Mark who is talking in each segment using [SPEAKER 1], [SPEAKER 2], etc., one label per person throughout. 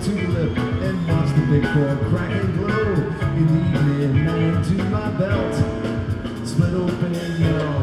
[SPEAKER 1] tulip and watch the big core crack and glow. In the evening, I into my belt, split open and melt.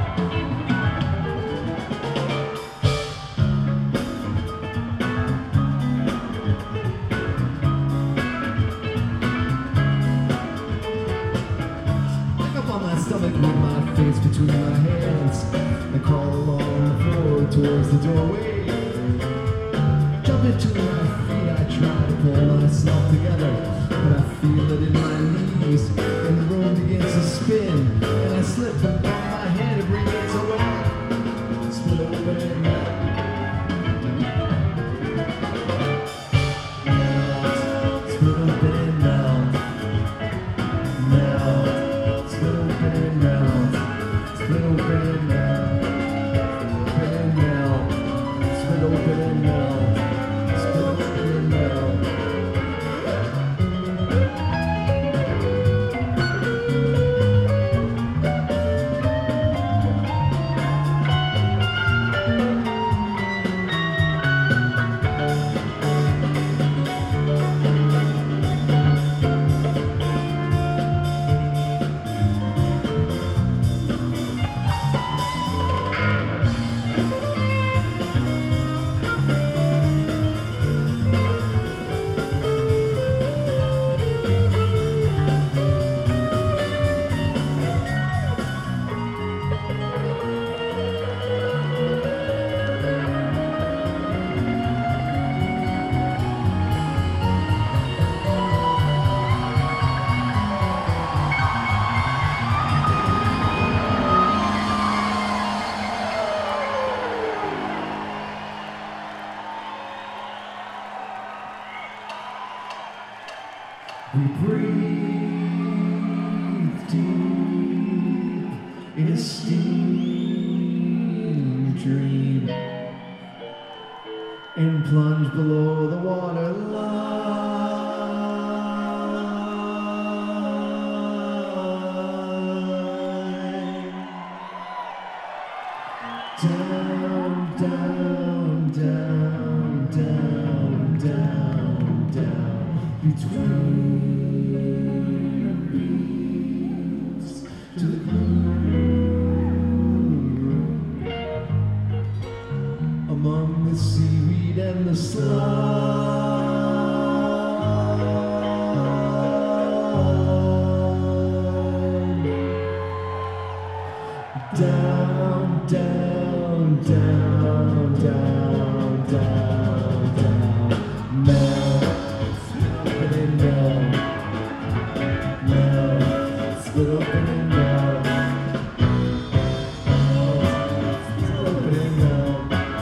[SPEAKER 1] Stomach with my face between my hands, I crawl along the floor towards the doorway. Jump into my feet, I try to pull myself together, but I feel it in my knees, and the room begins to spin, and I slip and bump my head and bring it to well. Split open and melt. Melt, split open and melt. Melt, split open and melt. Split open and melt. Open and melt. Split open and melt. Split open and melt. We breathe deep in a steam dream and plunge below the waterline. Down, down, down, down, down, down, between to the gloom, among the seaweed and the slime. Down, down, down, down, down, down. Melt, split open and melt. Melt, split open and melt. Split open and melt.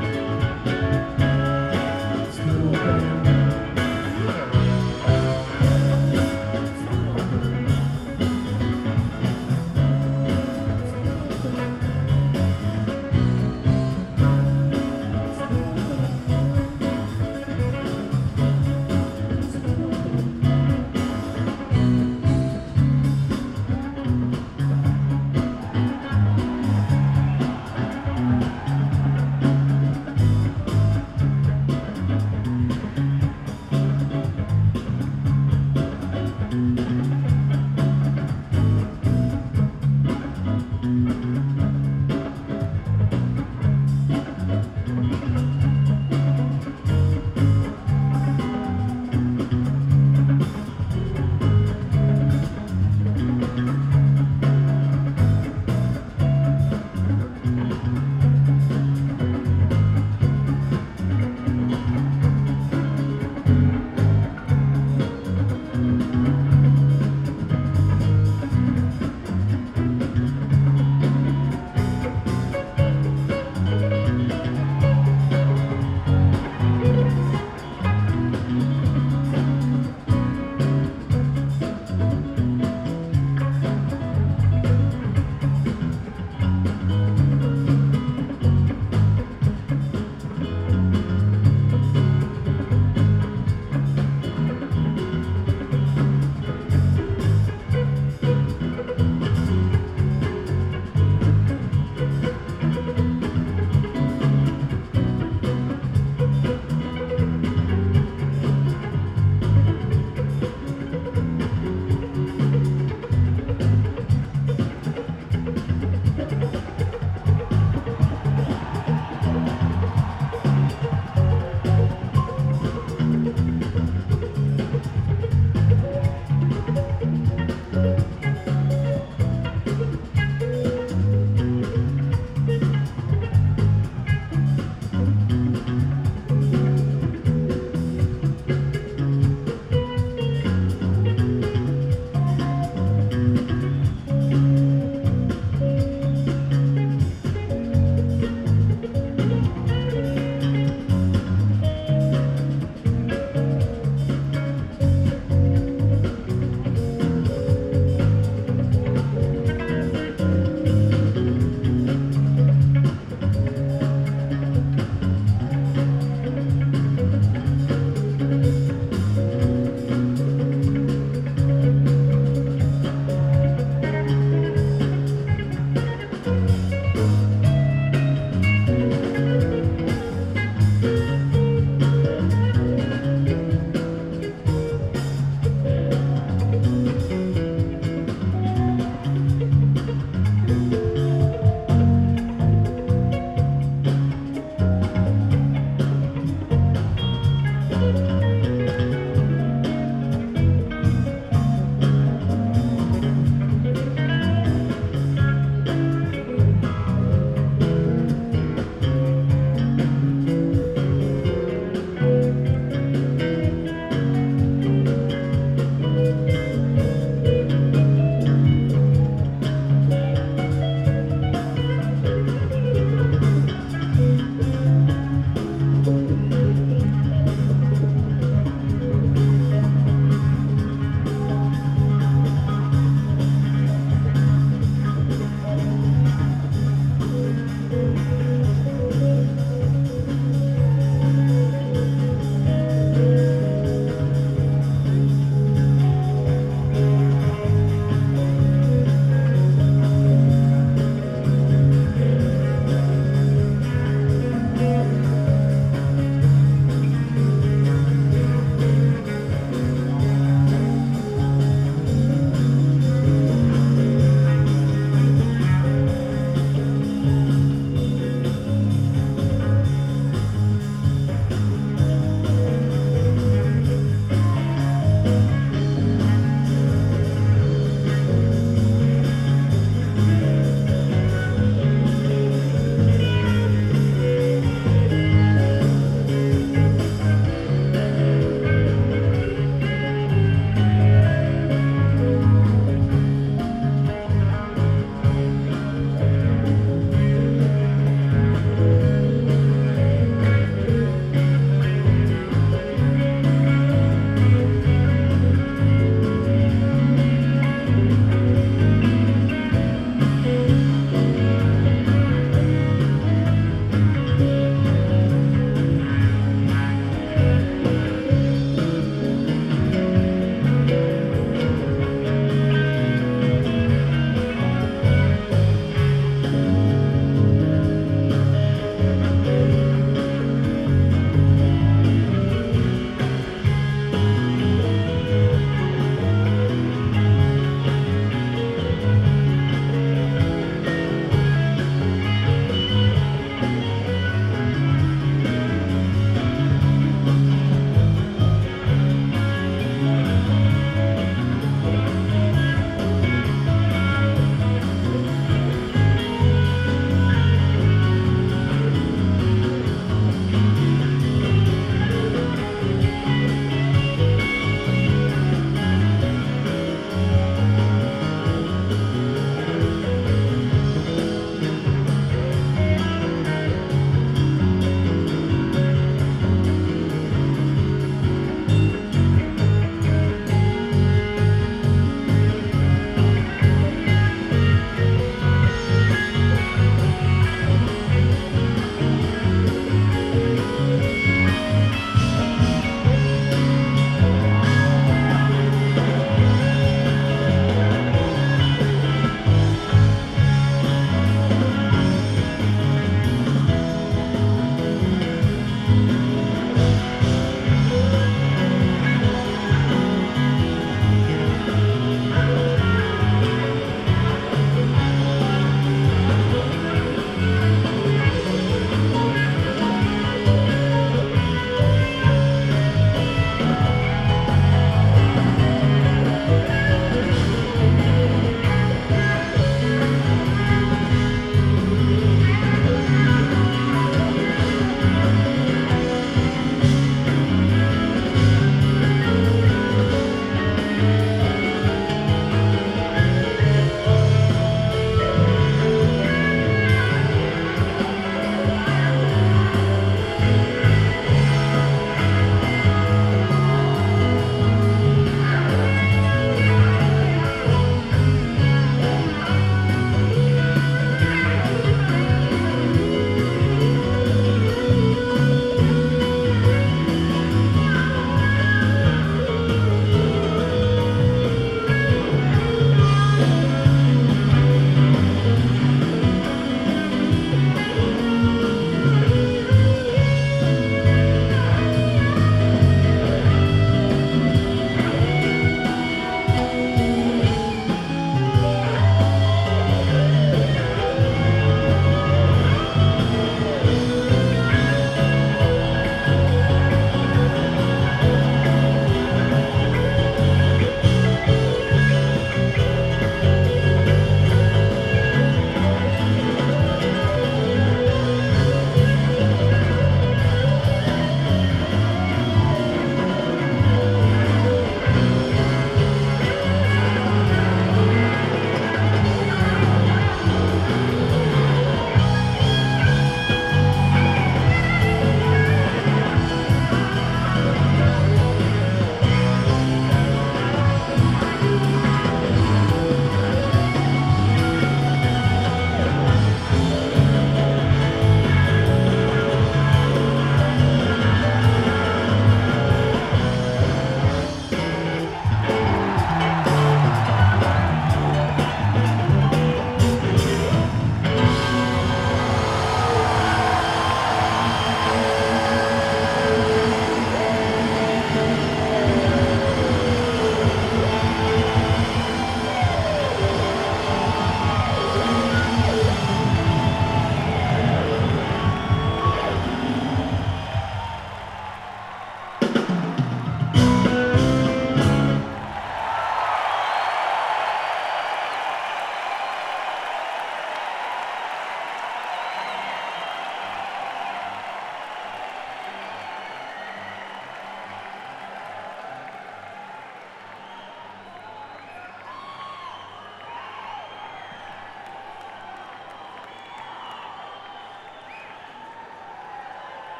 [SPEAKER 1] Split open and melt. Split open and melt.